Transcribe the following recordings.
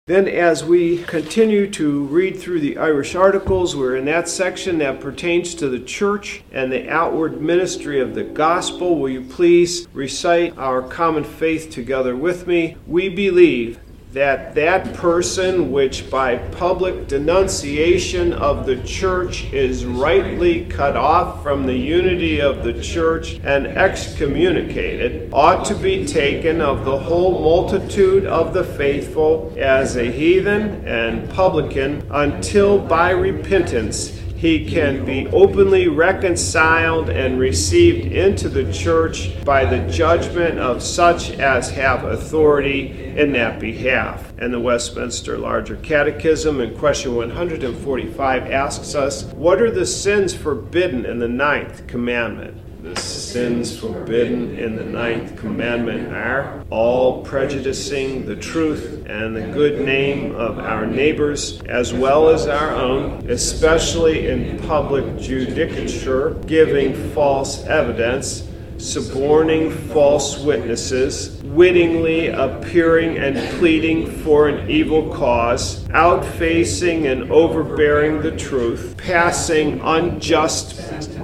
Then as we continue to read through the Irish Articles, we're in that section that pertains to the church and the outward ministry of the gospel. Will you please recite our common faith together with me? We believe that that person which by public denunciation of the church is rightly cut off from the unity of the church and excommunicated ought to be taken of the whole multitude of the faithful as a heathen and publican until by repentance he can be openly reconciled and received into the church by the judgment of such as have authority in that behalf. And the Westminster Larger Catechism in question 145 asks us, what are the sins forbidden in the ninth commandment? The sins forbidden in the ninth commandment are all prejudicing the truth and the good name of our neighbors as well as our own, especially in public judicature, giving false evidence, suborning false witnesses, wittingly appearing and pleading for an evil cause, outfacing and overbearing the truth, passing unjust,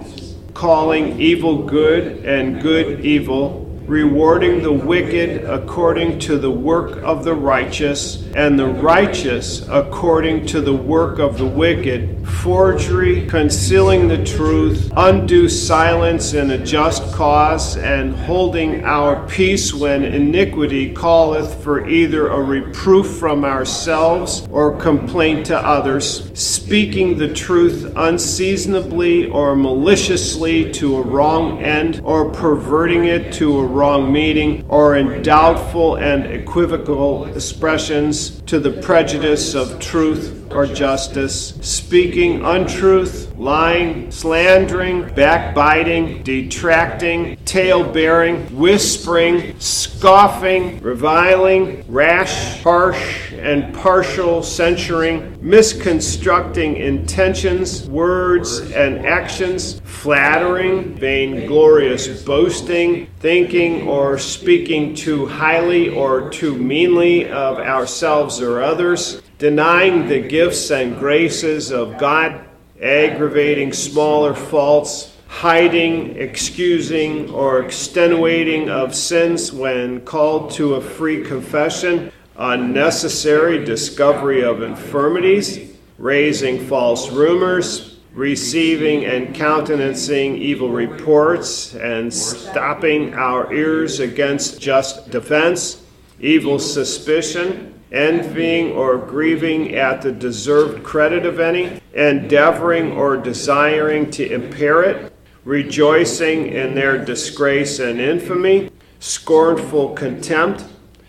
calling evil good and good evil, rewarding the wicked according to the work of the righteous, and the righteous according to the work of the wicked, forgery, concealing the truth, undue silence in a just cause, and holding our peace when iniquity calleth for either a reproof from ourselves or complaint to others, speaking the truth unseasonably or maliciously to a wrong end, or perverting it to a wrong meaning, or in doubtful and equivocal expressions to the prejudice of truth or justice, speaking untruth, lying, slandering, backbiting, detracting, tale-bearing, whispering, scoffing, reviling, rash, harsh, and partial censuring, misconstructing intentions, words, and actions, flattering, vainglorious boasting, thinking or speaking too highly or too meanly of ourselves or others, denying the gifts and graces of God, aggravating smaller faults, hiding, excusing, or extenuating of sins when called to a free confession, unnecessary discovery of infirmities, raising false rumors, receiving and countenancing evil reports, and stopping our ears against just defense, evil suspicion, envying or grieving at the deserved credit of any, endeavoring or desiring to impair it, rejoicing in their disgrace and infamy, scornful contempt,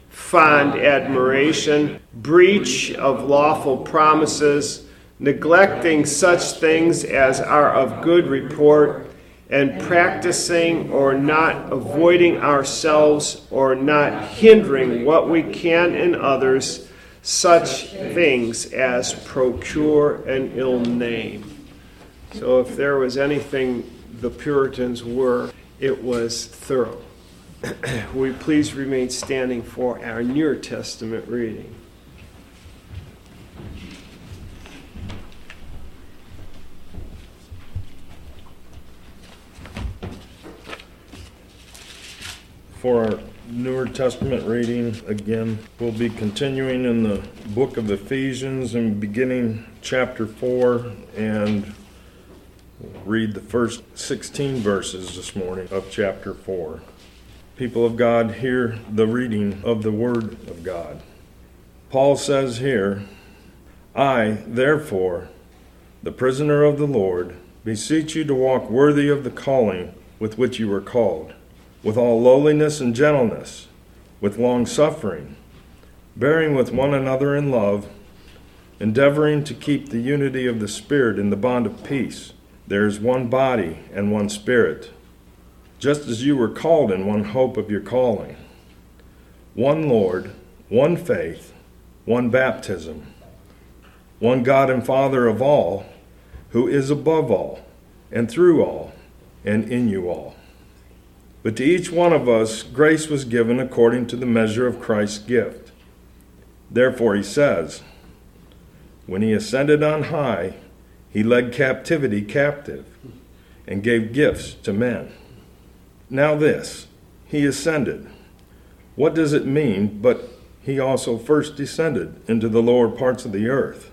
fond admiration, breach of lawful promises, neglecting such things as are of good report, and practicing or not avoiding ourselves or not hindering what we can in others, such things as procure an ill name. So if there was anything the Puritans were, it was thorough. Will you please remain standing for our New Testament reading? For our New Testament reading, again, we'll be continuing in the book of Ephesians and beginning chapter 4 and read the first 16 verses this morning of chapter 4. People of God, hear the reading of the Word of God. Paul says here, I, therefore, the prisoner of the Lord, beseech you to walk worthy of the calling with which you were called, with all lowliness and gentleness, with long-suffering, bearing with one another in love, endeavoring to keep the unity of the Spirit in the bond of peace. There is one body and one Spirit, just as you were called in one hope of your calling. One Lord, one faith, one baptism, one God and Father of all, who is above all, and through all, and in you all. But to each one of us grace was given according to the measure of Christ's gift. Therefore he says, when he ascended on high, he led captivity captive and gave gifts to men. Now this, he ascended. What does it mean but he also first descended into the lower parts of the earth?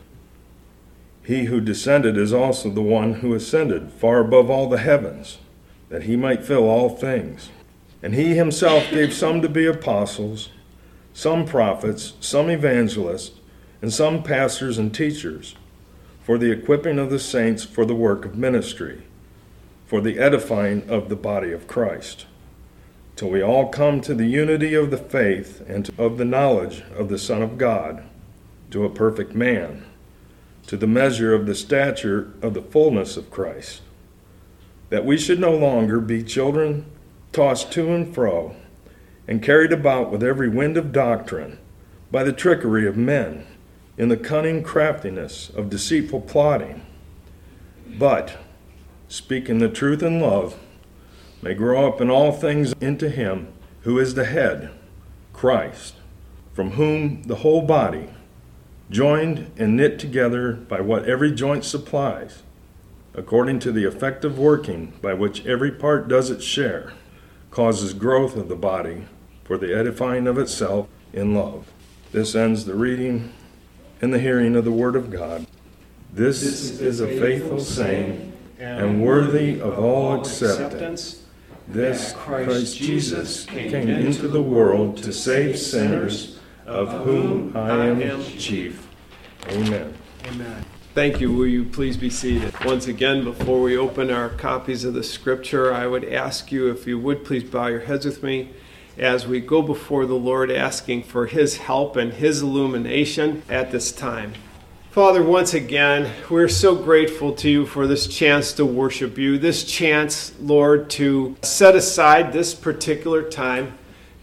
He who descended is also the one who ascended far above all the heavens, that he might fill all things. And he himself gave some to be apostles, some prophets, some evangelists, and some pastors and teachers, for the equipping of the saints for the work of ministry, for the edifying of the body of Christ, till we all come to the unity of the faith and of the knowledge of the Son of God, to a perfect man, to the measure of the stature of the fullness of Christ, that we should no longer be children tossed to and fro, and carried about with every wind of doctrine, by the trickery of men, in the cunning craftiness of deceitful plotting, but, speaking the truth in love, may grow up in all things into him who is the head, Christ, from whom the whole body, joined and knit together by what every joint supplies, according to the effective working by which every part does its share, causes growth of the body for the edifying of itself in love. This ends the reading and the hearing of the Word of God. This is a faithful saying and worthy of all acceptance. This Christ Jesus came into the world to save sinners, of whom I am chief. Amen. Amen. Thank you. Will you please be seated? Once again, before we open our copies of the Scripture, I would ask you, if you would, please bow your heads with me as we go before the Lord, asking for His help and His illumination at this time. Father, once again, we're so grateful to you for this chance to worship you, this chance, Lord, to set aside this particular time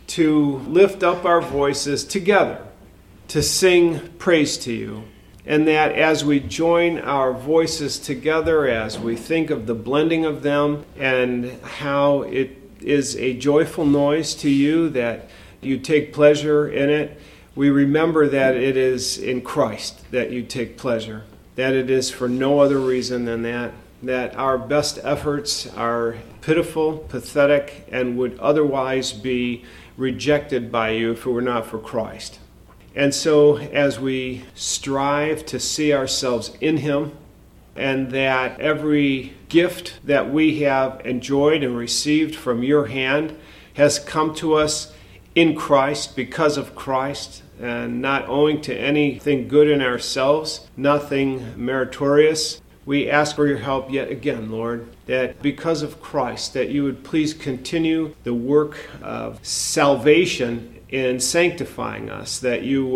to lift up our voices together, to sing praise to you. And that as we join our voices together, as we think of the blending of them and how it is a joyful noise to you, that you take pleasure in it, we remember that it is in Christ that you take pleasure, that it is for no other reason than that our best efforts are pitiful, pathetic, and would otherwise be rejected by you if it were not for Christ. And so as we strive to see ourselves in Him, and that every gift that we have enjoyed and received from your hand has come to us in Christ, because of Christ, and not owing to anything good in ourselves, nothing meritorious, we ask for your help yet again, Lord, that because of Christ, that you would please continue the work of salvation in sanctifying us, that you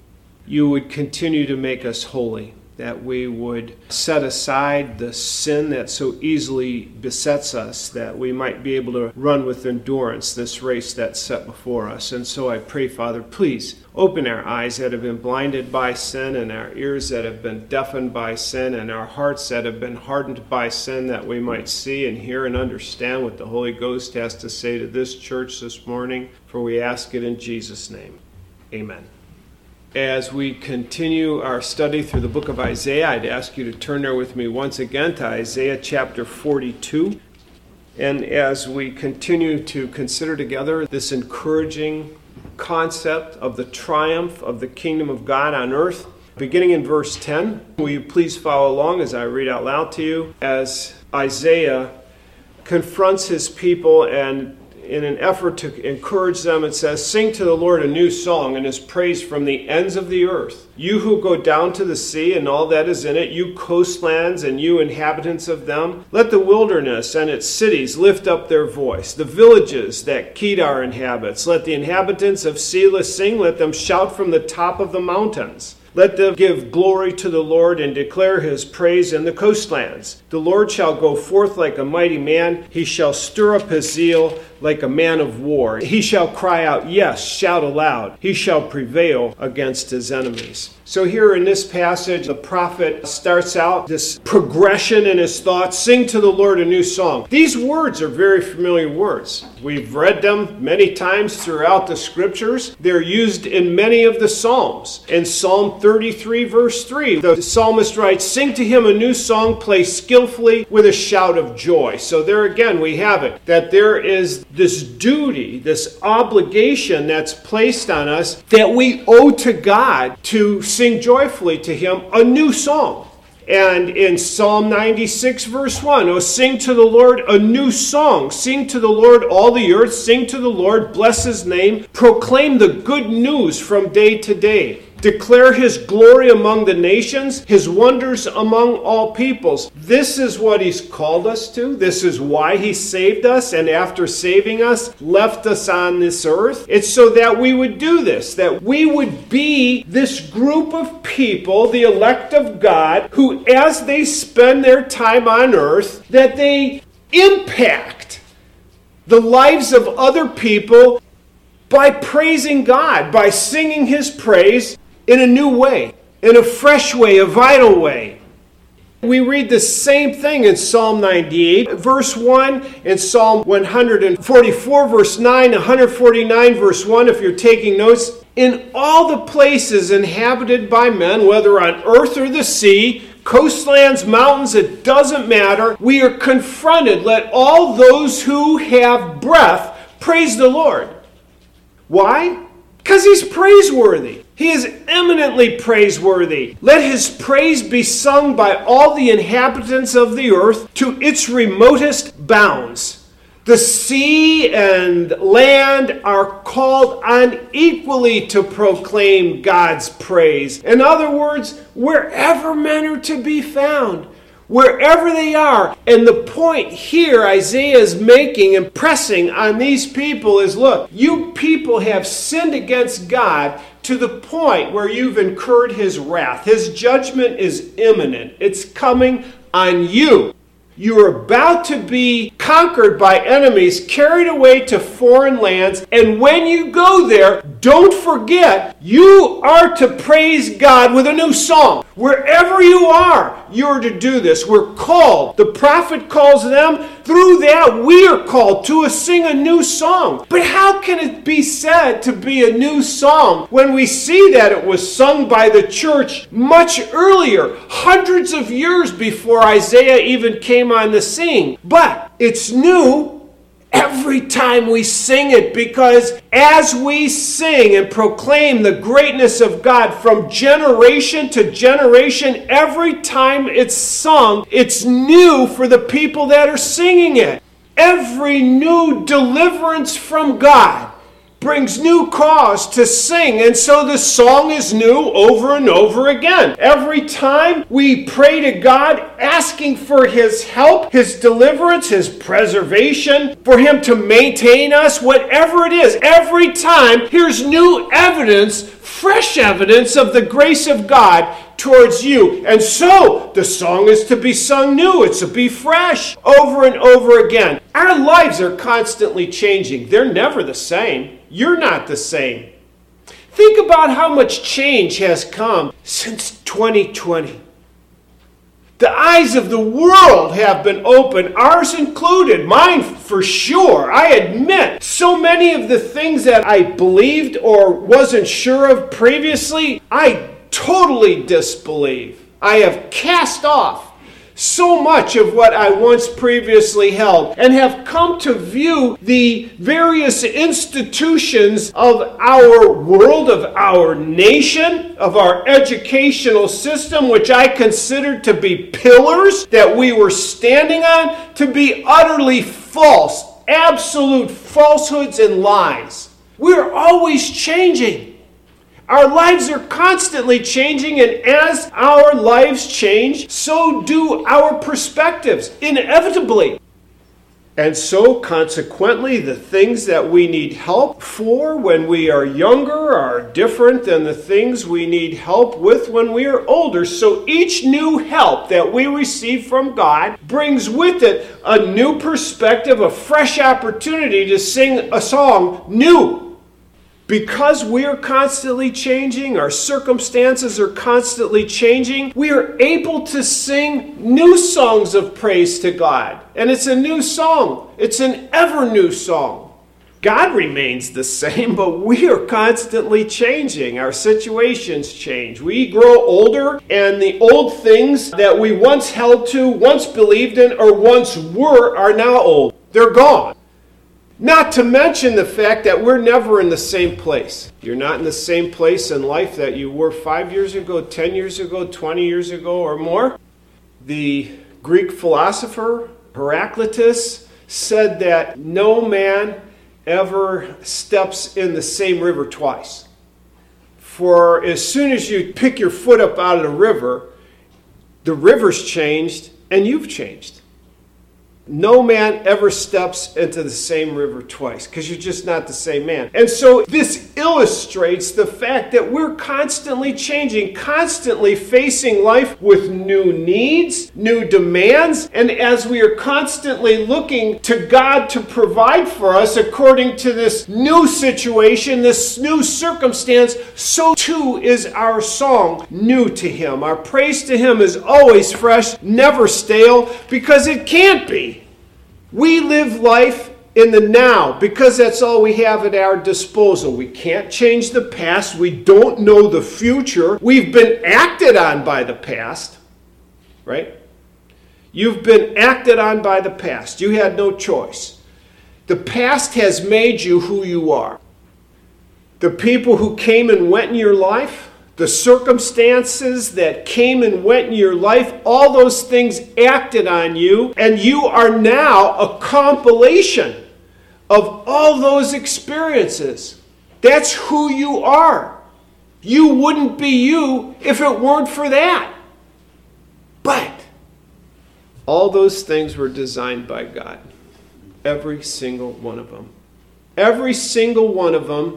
would continue to make us holy, that we would set aside the sin that so easily besets us, that we might be able to run with endurance this race that's set before us. And so I pray, Father, please open our eyes that have been blinded by sin, and our ears that have been deafened by sin, and our hearts that have been hardened by sin, that we might see and hear and understand what the Holy Ghost has to say to this church this morning, for we ask it in Jesus' name. Amen. As we continue our study through the book of Isaiah, I'd ask you to turn there with me once again to Isaiah chapter 42. And as we continue to consider together this encouraging concept of the triumph of the kingdom of God on earth, beginning in verse 10, will you please follow along as I read out loud to you as Isaiah confronts his people, and in an effort to encourage them, it says, "Sing to the Lord a new song and his praise from the ends of the earth. You who go down to the sea and all that is in it, you coastlands and you inhabitants of them. Let the wilderness and its cities lift up their voice. The villages that Kedar inhabits. Let the inhabitants of Selah sing. Let them shout from the top of the mountains. Let them give glory to the Lord and declare his praise in the coastlands. The Lord shall go forth like a mighty man. He shall stir up his zeal like a man of war. He shall cry out, yes, shout aloud. He shall prevail against his enemies. So here in this passage, the prophet starts out this progression in his thoughts. Sing to the Lord a new song. These words are very familiar words. We've read them many times throughout the scriptures. They're used in many of the Psalms. In Psalm 33, verse 3, the psalmist writes, sing to him a new song, play skillfully with a shout of joy. So there again we have it, that there is this duty, this obligation that's placed on us that we owe to God to sing joyfully to him a new song. And in Psalm 96, verse 1, oh, sing to the Lord a new song. Sing to the Lord all the earth. Sing to the Lord, bless his name. Proclaim the good news from day to day. Declare his glory among the nations, his wonders among all peoples. This is what he's called us to. This is why he saved us, and after saving us, left us on this earth. It's so that we would do this, that we would be this group of people, the elect of God, who as they spend their time on earth, that they impact the lives of other people by praising God, by singing his praise in a new way, in a fresh way, a vital way. We read the same thing in Psalm 98, verse 1, in Psalm 144, verse 9, 149, verse 1, if you're taking notes. In all the places inhabited by men, whether on earth or the sea, coastlands, mountains, it doesn't matter, we are confronted. Let all those who have breath praise the Lord. Why? Because he's praiseworthy. He is eminently praiseworthy. Let his praise be sung by all the inhabitants of the earth to its remotest bounds. The sea and land are called on equally to proclaim God's praise. In other words, wherever men are to be found, wherever they are. And the point here Isaiah is making and pressing on these people is, look, you people have sinned against God to the point where you've incurred his wrath. His judgment is imminent. It's coming on you. You are about to be conquered by enemies, carried away to foreign lands, and when you go there, don't forget, you are to praise God with a new song. Wherever you are, you're to do this. We're called. The prophet calls them. Through that, we are called to sing a new song. But how can it be said to be a new song when we see that it was sung by the church much earlier, hundreds of years before Isaiah even came on the scene? But it's new every time we sing it, because as we sing and proclaim the greatness of God from generation to generation, every time it's sung, it's new for the people that are singing it. Every new deliverance from God brings new cause to sing, and so the song is new over and over again. Every time we pray to God asking for his help, his deliverance, his preservation, for him to maintain us, whatever it is, every time here's new evidence, fresh evidence of the grace of God towards you. And so the song is to be sung new. It's to be fresh over and over again. Our lives are constantly changing. They're never the same. You're not the same. Think about how much change has come since 2020. The eyes of the world have been opened, ours included, mine for sure. I admit, so many of the things that I believed or wasn't sure of previously, I totally disbelieve. I have cast off so much of what I once previously held and have come to view the various institutions of our world, of our nation, of our educational system, which I considered to be pillars that we were standing on, to be utterly false, absolute falsehoods and lies. We're always changing. Our lives are constantly changing, and as our lives change, so do our perspectives, inevitably. And so, consequently, the things that we need help for when we are younger are different than the things we need help with when we are older. So each new help that we receive from God brings with it a new perspective, a fresh opportunity to sing a song new. Because we are constantly changing, our circumstances are constantly changing, we are able to sing new songs of praise to God. And it's a new song. It's an ever new song. God remains the same, but we are constantly changing. Our situations change. We grow older, and the old things that we once held to, once believed in, or once were are now old. They're gone. Not to mention the fact that we're never in the same place. You're not in the same place in life that you were 5 years ago, 10 years ago, 20 years ago, or more. The Greek philosopher Heraclitus said that no man ever steps in the same river twice. For as soon as you pick your foot up out of the river's changed and you've changed. No man ever steps into the same river twice because you're just not the same man. And so this illustrates the fact that we're constantly changing, constantly facing life with new needs, new demands, and as we are constantly looking to God to provide for us according to this new situation, this new circumstance, so too is our song new to Him. Our praise to Him is always fresh, never stale, because it can't be. We live life in the now because that's all we have at our disposal. We can't change the past. We don't know the future. We've been acted on by the past, right? You've been acted on by the past. You had no choice. The past has made you who you are. The people who came and went in your life, the circumstances that came and went in your life, all those things acted on you, and you are now a compilation of all those experiences. That's who you are. You wouldn't be you if it weren't for that. But all those things were designed by God. Every single one of them. Every single one of them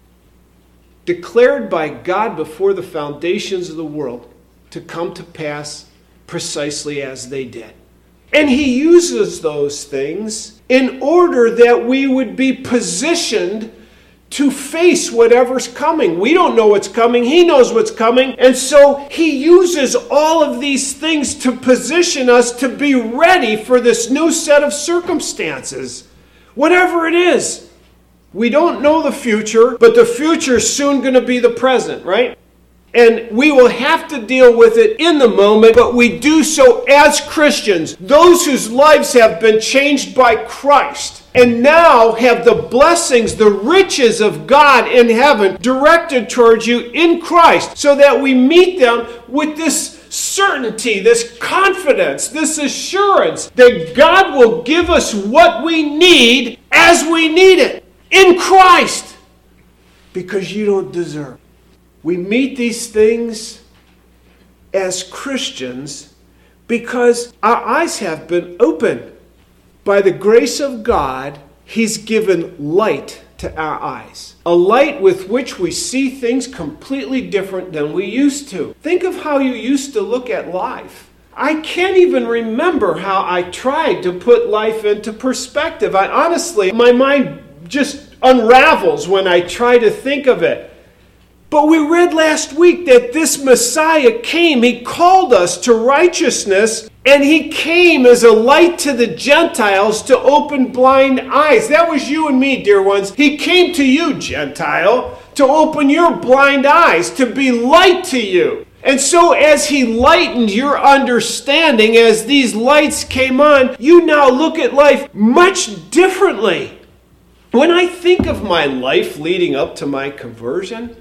declared by God before the foundations of the world to come to pass precisely as they did. And He uses those things in order that we would be positioned to face whatever's coming. We don't know what's coming. He knows what's coming. And so He uses all of these things to position us to be ready for this new set of circumstances. Whatever it is. We don't know the future, but the future is soon going to be the present, right? And we will have to deal with it in the moment, but we do so as Christians, those whose lives have been changed by Christ, and now have the blessings, the riches of God in heaven directed towards you in Christ, so that we meet them with this certainty, this confidence, this assurance that God will give us what we need as we need it. In Christ, because you don't deserve. We meet these things as Christians because our eyes have been opened. By the grace of God, He's given light to our eyes. A light with which we see things completely different than we used to. Think of how you used to look at life. I can't even remember how I tried to put life into perspective. My mind just unravels when I try to think of it. But we read last week that this Messiah came. He called us to righteousness, and He came as a light to the Gentiles to open blind eyes. That was you and me, dear ones. He came to you, Gentile, to open your blind eyes, to be light to you. And so as He lightened your understanding, as these lights came on, you now look at life much differently. When I think of my life leading up to my conversion,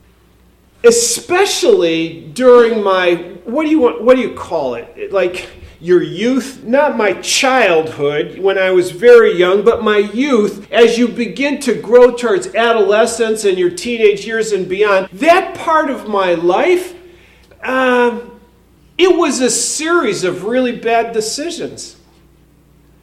especially during my, what do you call it? Like your youth, not my childhood when I was very young, but my youth, as you begin to grow towards adolescence and your teenage years and beyond, that part of my life, it was a series of really bad decisions.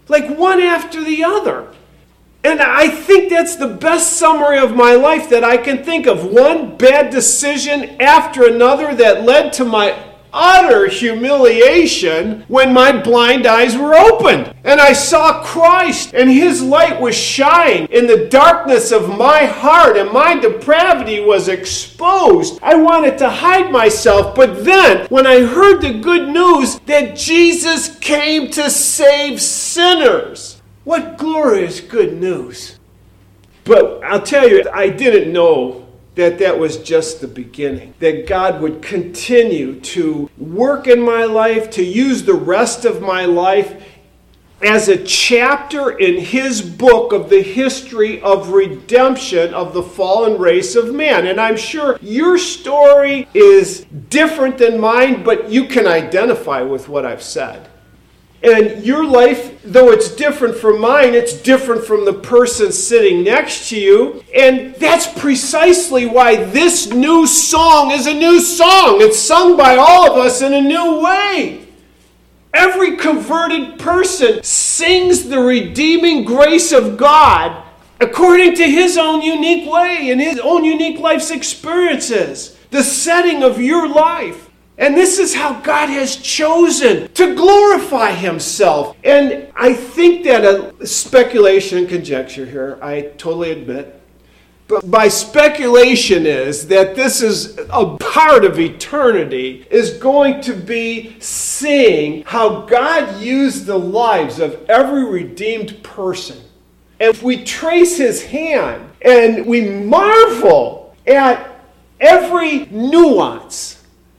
like one after the other. And I think that's the best summary of my life that I can think of. One bad decision after another that led to my utter humiliation when my blind eyes were opened. And I saw Christ, and his light was shining in the darkness of my heart, and my depravity was exposed. I wanted to hide myself, but then when I heard the good news that Jesus came to save sinners, what glorious good news. But I'll tell you, I didn't know that was just the beginning. That God would continue to work in my life, to use the rest of my life as a chapter in his book of the history of redemption of the fallen race of man. And I'm sure your story is different than mine, but you can identify with what I've said. And your life, though it's different from mine, it's different from the person sitting next to you. And that's precisely why this new song is a new song. It's sung by all of us in a new way. Every converted person sings the redeeming grace of God according to his own unique way and his own unique life's experiences, the setting of your life. And this is how God has chosen to glorify himself. And I think that a speculation and conjecture here, I totally admit. But my speculation is that this is a part of eternity, is going to be seeing how God used the lives of every redeemed person. And if we trace his hand and we marvel at every nuance,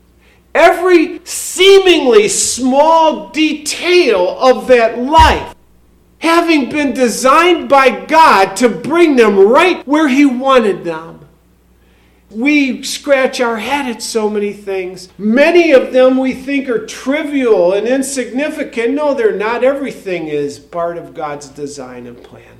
every seemingly small detail of that life, having been designed by God to bring them right where he wanted them. We scratch our head at so many things. Many of them we think are trivial and insignificant. No, they're not. Everything is part of God's design and plan.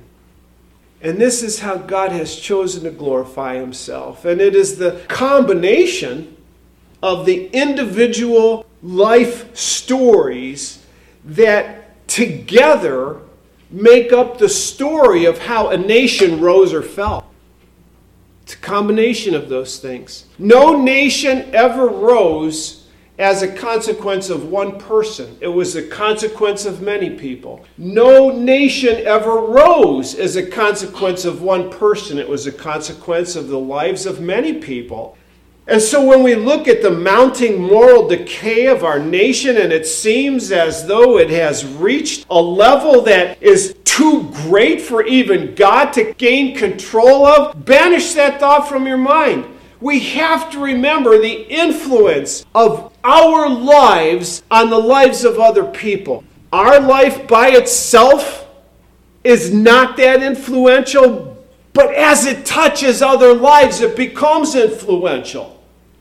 And this is how God has chosen to glorify himself. And it is the combination of the individual life stories that together make up the story of how a nation rose or fell. It's a combination of those things. No nation ever rose as a consequence of one person. It was a consequence of many people. No nation ever rose as a consequence of one person. It was a consequence of the lives of many people. And so when we look at the mounting moral decay of our nation, and it seems as though it has reached a level that is too great for even God to gain control of, banish that thought from your mind. We have to remember the influence of our lives on the lives of other people. Our life by itself is not that influential, but as it touches other lives, it becomes influential.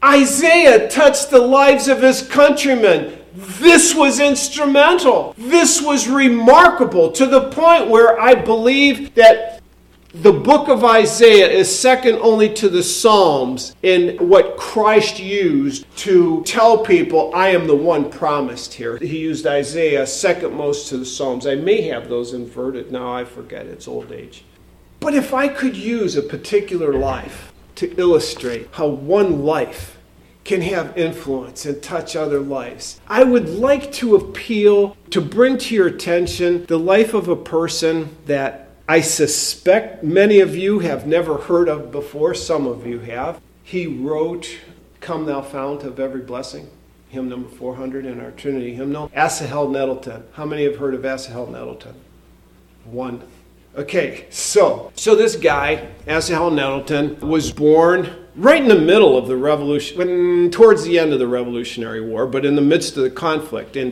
Isaiah touched the lives of his countrymen. This was instrumental. This was remarkable to the point where I believe that the book of Isaiah is second only to the Psalms in what Christ used to tell people, I am the one promised here. He used Isaiah second most to the Psalms. I may have those inverted now. I forget. It's old age. But if I could use a particular life to illustrate how one life can have influence and touch other lives, I would like to appeal to bring to your attention the life of a person that I suspect many of you have never heard of before. Some of you have. He wrote, Come Thou Fount of Every Blessing, hymn number 400 in our Trinity hymnal. Asahel Nettleton. How many have heard of Asahel Nettleton? One. Okay, so this guy, Asahel Nettleton, was born right in the middle of the revolution, towards the end of the Revolutionary War, but in the midst of the conflict in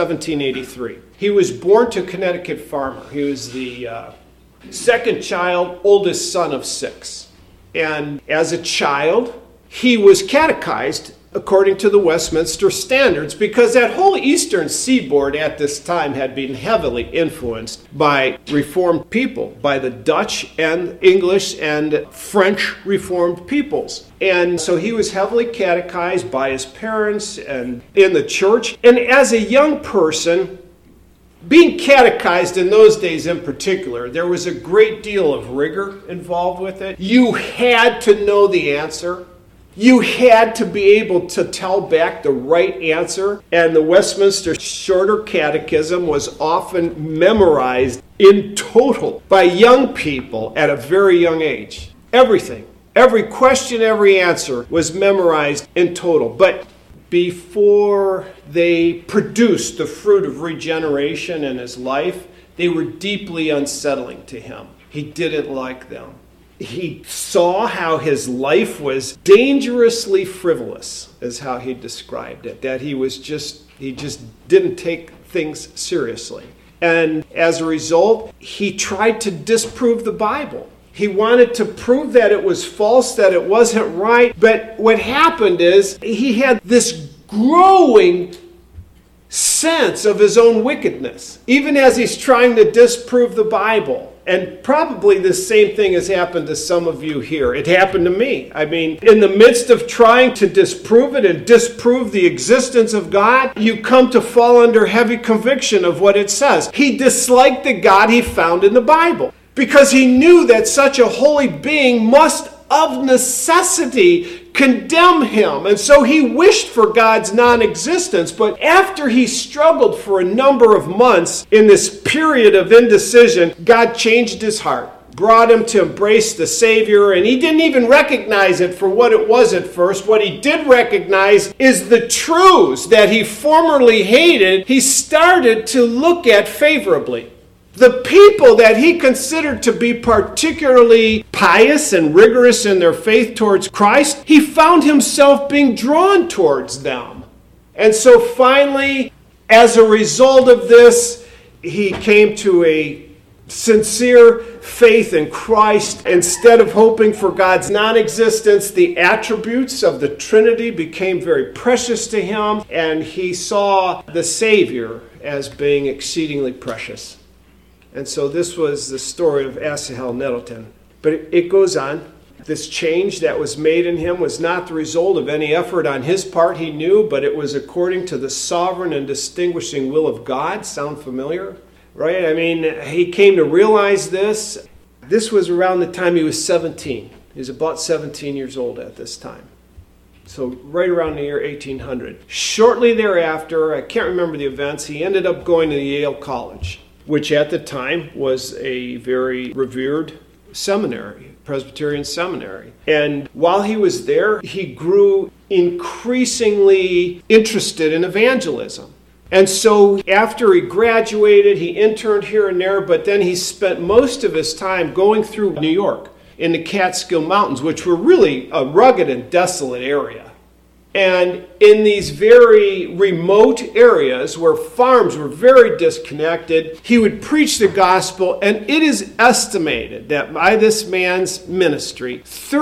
1783. He was born to a Connecticut farmer. He was the second child, oldest son of 6. And as a child, he was catechized according to the Westminster Standards, because that whole eastern seaboard at this time had been heavily influenced by Reformed people, by the Dutch and English and French Reformed peoples. And so he was heavily catechized by his parents and in the church. And as a young person, Being catechized in those days in particular, there was a great deal of rigor involved with it. You had to know the answer. You had to be able to tell back the right answer. And the Westminster Shorter Catechism was often memorized in total by young people at a very young age. Everything. Every question, every answer was memorized in total. But before they produced the fruit of regeneration in his life, they were deeply unsettling to him. He didn't like them. He saw how his life was dangerously frivolous, is how he described it, that he just didn't take things seriously. And as a result, he tried to disprove the Bible. He wanted to prove that it was false, that it wasn't right. But what happened is he had this growing sense of his own wickedness, even as he's trying to disprove the Bible. And probably the same thing has happened to some of you here. It happened to me. I mean, in the midst of trying to disprove it and disprove the existence of God, you come to fall under heavy conviction of what it says. He disliked the God he found in the Bible, because he knew that such a holy being must of necessity condemn him. And so he wished for God's non-existence. But after he struggled for a number of months in this period of indecision, God changed his heart, brought him to embrace the Savior, and he didn't even recognize it for what it was at first. What he did recognize is the truths that he formerly hated, he started to look at favorably. The people that he considered to be particularly pious and rigorous in their faith towards Christ, he found himself being drawn towards them. And so finally, as a result of this, he came to a sincere faith in Christ. Instead of hoping for God's non-existence, the attributes of the Trinity became very precious to him, and he saw the Savior as being exceedingly precious. And so this was the story of Asahel Nettleton. But it goes on. This change that was made in him was not the result of any effort on his part, he knew, but it was according to the sovereign and distinguishing will of God. Sound familiar? Right? I mean, he came to realize this. This was around the time he was 17. He was about 17 years old at this time. So right around the year 1800. Shortly thereafter, I can't remember the events, he ended up going to Yale College, which at the time was a very revered seminary, Presbyterian seminary. And while he was there, he grew increasingly interested in evangelism. And so after he graduated, he interned here and there, but then he spent most of his time going through New York in the Catskill Mountains, which were really a rugged and desolate area. And in these very remote areas where farms were very disconnected, he would preach the gospel, and it is estimated that by this man's ministry,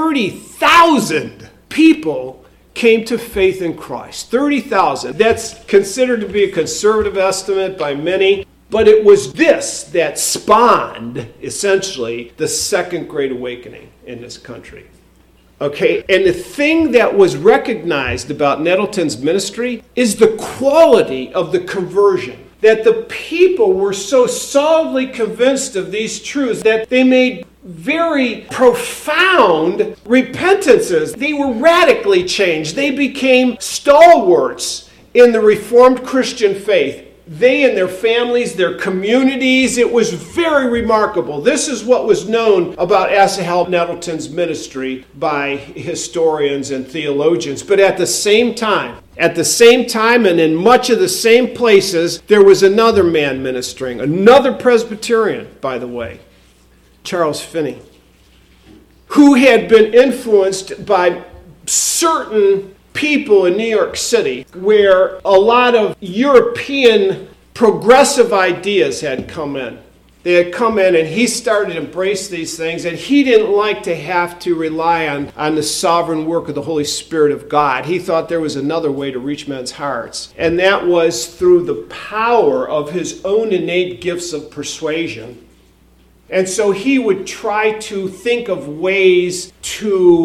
30,000 people came to faith in Christ. 30,000. That's considered to be a conservative estimate by many, but it was this that spawned, essentially, the Second Great Awakening in this country. Okay, and the thing that was recognized about Nettleton's ministry is the quality of the conversion. That the people were so solidly convinced of these truths that they made very profound repentances. They were radically changed. They became stalwarts in the Reformed Christian faith. They and their families, their communities, it was very remarkable. This is what was known about Asahel Nettleton's ministry by historians and theologians. But at the same time and in much of the same places, there was another man ministering, another Presbyterian, by the way, Charles Finney, who had been influenced by certain people in New York City where a lot of European progressive ideas had come in. They had come in, and he started to embrace these things, and he didn't like to have to rely on the sovereign work of the Holy Spirit of God. He thought there was another way to reach men's hearts, and that was through the power of his own innate gifts of persuasion. And so he would try to think of ways to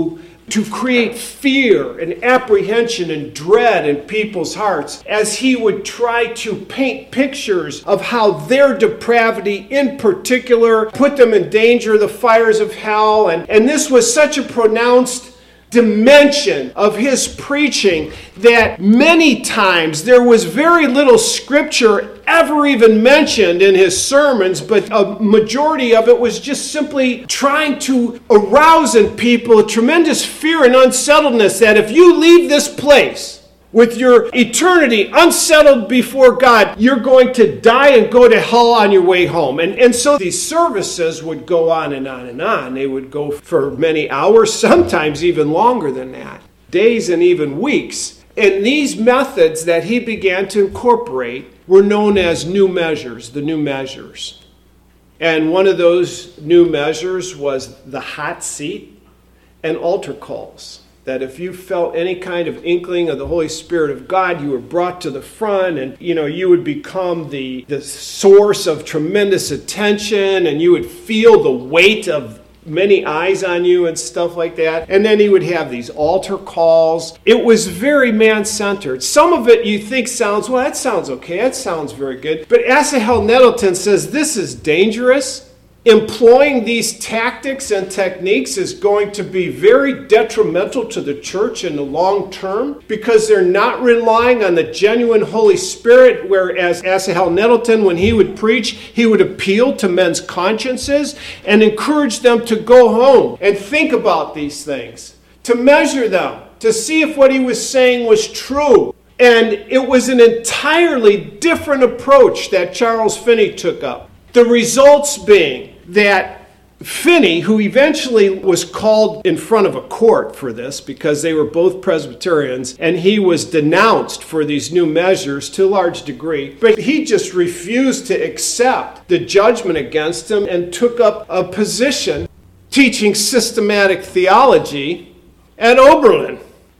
to create fear and apprehension and dread in people's hearts, as he would try to paint pictures of how their depravity in particular put them in danger of the fires of hell. And this was such a pronounced dimension of his preaching that many times there was very little scripture ever even mentioned in his sermons, but a majority of it was just simply trying to arouse in people a tremendous fear and unsettledness that if you leave this place with your eternity unsettled before God, you're going to die and go to hell on your way home. And so these services would go on and on and on. They would go for many hours, sometimes even longer than that, days and even weeks. And these methods that he began to incorporate were known as new measures, the new measures. And one of those new measures was the hot seat and altar calls. That if you felt any kind of inkling of the Holy Spirit of God, you were brought to the front and, you would become the source of tremendous attention and you would feel the weight of many eyes on you and stuff like that. And then he would have these altar calls. It was very man-centered. Some of it you think sounds, well, that sounds okay. That sounds very good. But Asahel Nettleton says this is dangerous. Employing these tactics and techniques is going to be very detrimental to the church in the long term because they're not relying on the genuine Holy Spirit, whereas Asahel Nettleton, when he would preach, he would appeal to men's consciences and encourage them to go home and think about these things, to measure them, to see if what he was saying was true. And it was an entirely different approach that Charles Finney took up. The results being that Finney, who eventually was called in front of a court for this because they were both Presbyterians, and he was denounced for these new measures to a large degree, but he just refused to accept the judgment against him and took up a position teaching systematic theology at Oberlin.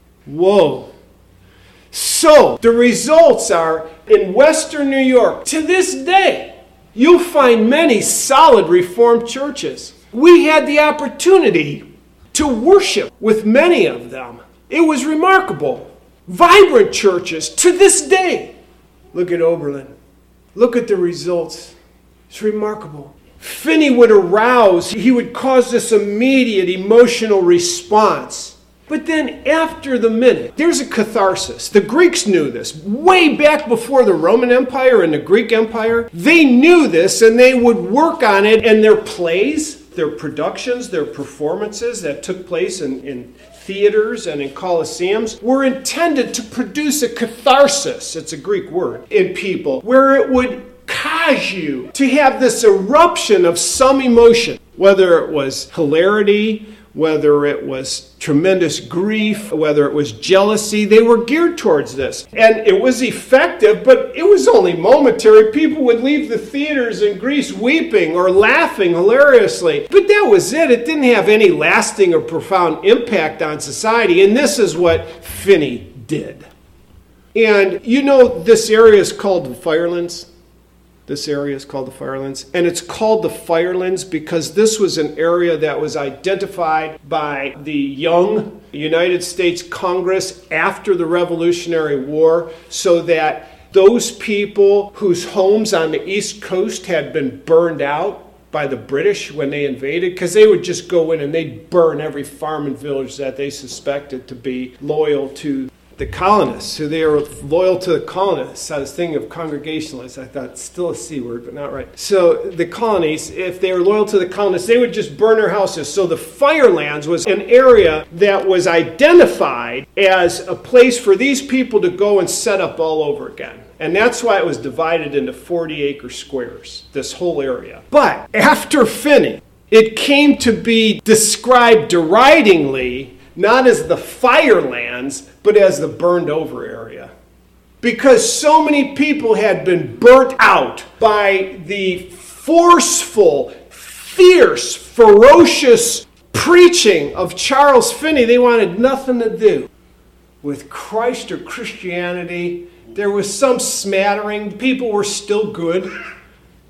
Whoa. So the results are in Western New York to this day. You'll find many solid Reformed churches. We had the opportunity to worship with many of them. It was remarkable. Vibrant churches to this day. Look at Oberlin. Look at the results. It's remarkable. Finney would arouse. He would cause this immediate emotional response. But then after the minute, there's a catharsis. The Greeks knew this. Way back before the Roman Empire and the Greek Empire, they knew this and they would work on it. And their plays, their productions, their performances that took place in theaters and in coliseums were intended to produce a catharsis, it's a Greek word, in people, where it would cause you to have this eruption of some emotion, whether it was hilarity, whether it was tremendous grief, whether it was jealousy. They were geared towards this. And it was effective, but it was only momentary. People would leave the theaters in Greece weeping or laughing hilariously. But that was it. It didn't have any lasting or profound impact on society. And this is what Finney did. And this area is called the Firelands. This area is called the Firelands. And it's called the Firelands because this was an area that was identified by the young United States Congress after the Revolutionary War so that those people whose homes on the East Coast had been burned out by the British when they invaded, because they would just go in and they'd burn every farm and village that they suspected to be loyal to the colonists, who they were loyal to the colonists. I was thinking of Congregationalists. I thought, still a C word, but not right. So the colonies, if they were loyal to the colonists, they would just burn their houses. So the Firelands was an area that was identified as a place for these people to go and set up all over again. And that's why it was divided into 40-acre squares, this whole area. But after Finney, it came to be described deridingly not as the Firelands, but as the burned over area. Because so many people had been burnt out by the forceful, fierce, ferocious preaching of Charles Finney, they wanted nothing to do with Christ or Christianity. There was some smattering. People were still good.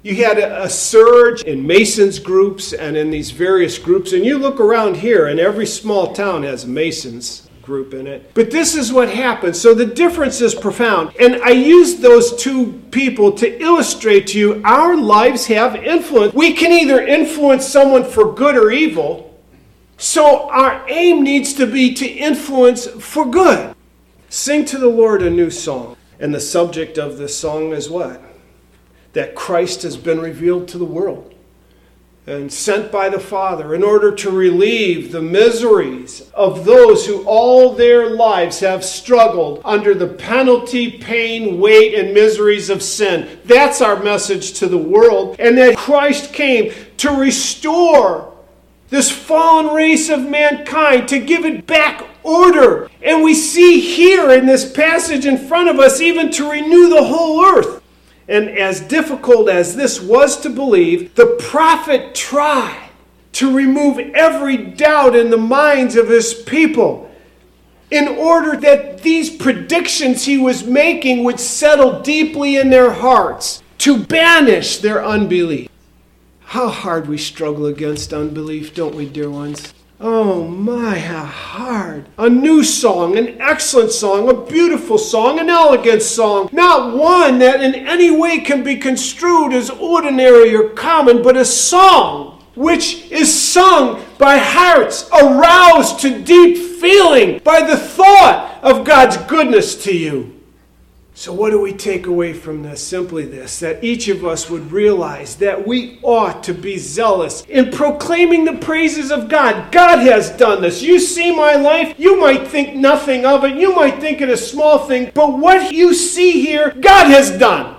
You had a surge in Masons groups and in these various groups. And you look around here, and every small town has a Masons group in it. But this is what happens. So the difference is profound. And I used those two people to illustrate to you our lives have influence. We can either influence someone for good or evil. So our aim needs to be to influence for good. Sing to the Lord a new song. And the subject of this song is what? That Christ has been revealed to the world and sent by the Father in order to relieve the miseries of those who all their lives have struggled under the penalty, pain, weight, and miseries of sin. That's our message to the world. And that Christ came to restore this fallen race of mankind, to give it back order. And we see here in this passage in front of us, even to renew the whole earth. And as difficult as this was to believe, the prophet tried to remove every doubt in the minds of his people in order that these predictions he was making would settle deeply in their hearts, to banish their unbelief. How hard we struggle against unbelief, don't we, dear ones? Oh my, how hard. A new song, an excellent song, a beautiful song, an elegant song. Not one that in any way can be construed as ordinary or common, but a song which is sung by hearts aroused to deep feeling by the thought of God's goodness to you. So what do we take away from this? Simply this, that each of us would realize that we ought to be zealous in proclaiming the praises of God. God has done this. You see my life, you might think nothing of it, you might think it a small thing, but what you see here, God has done.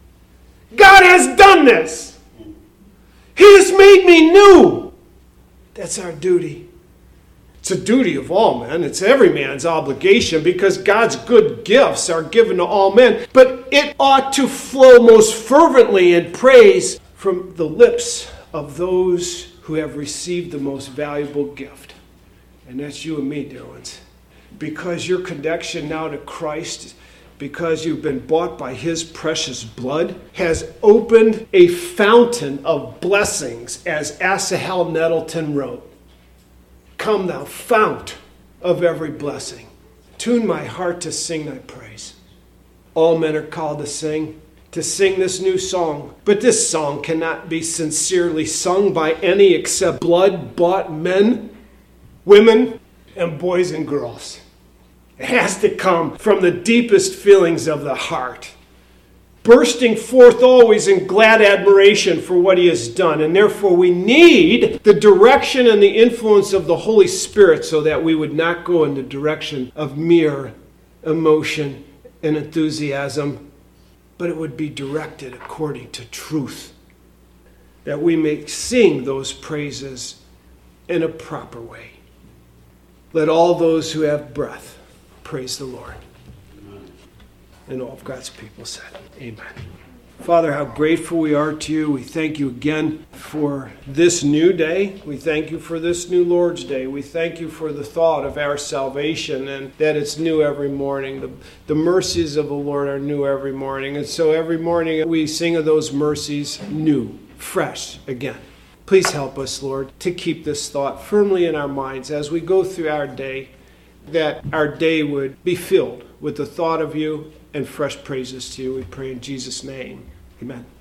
God has done this. He has made me new. That's our duty. It's a duty of all men. It's every man's obligation because God's good gifts are given to all men. But it ought to flow most fervently in praise from the lips of those who have received the most valuable gift. And that's you and me, dear ones. Because your connection now to Christ, because you've been bought by his precious blood, has opened a fountain of blessings, as Asahel Nettleton wrote. Come thou fount of every blessing. Tune my heart to sing thy praise. All men are called to sing this new song. But this song cannot be sincerely sung by any except blood-bought men, women, and boys and girls. It has to come from the deepest feelings of the heart, bursting forth always in glad admiration for what he has done. And therefore we need the direction and the influence of the Holy Spirit so that we would not go in the direction of mere emotion and enthusiasm, but it would be directed according to truth, that we may sing those praises in a proper way. Let all those who have breath praise the Lord. And all of God's people said, amen. Father, how grateful we are to you. We thank you again for this new day. We thank you for this new Lord's Day. We thank you for the thought of our salvation and that it's new every morning. The mercies of the Lord are new every morning. And so every morning we sing of those mercies new, fresh again. Please help us, Lord, to keep this thought firmly in our minds as we go through our day, that our day would be filled with the thought of you and fresh praises to you. We pray in Jesus' name. Amen.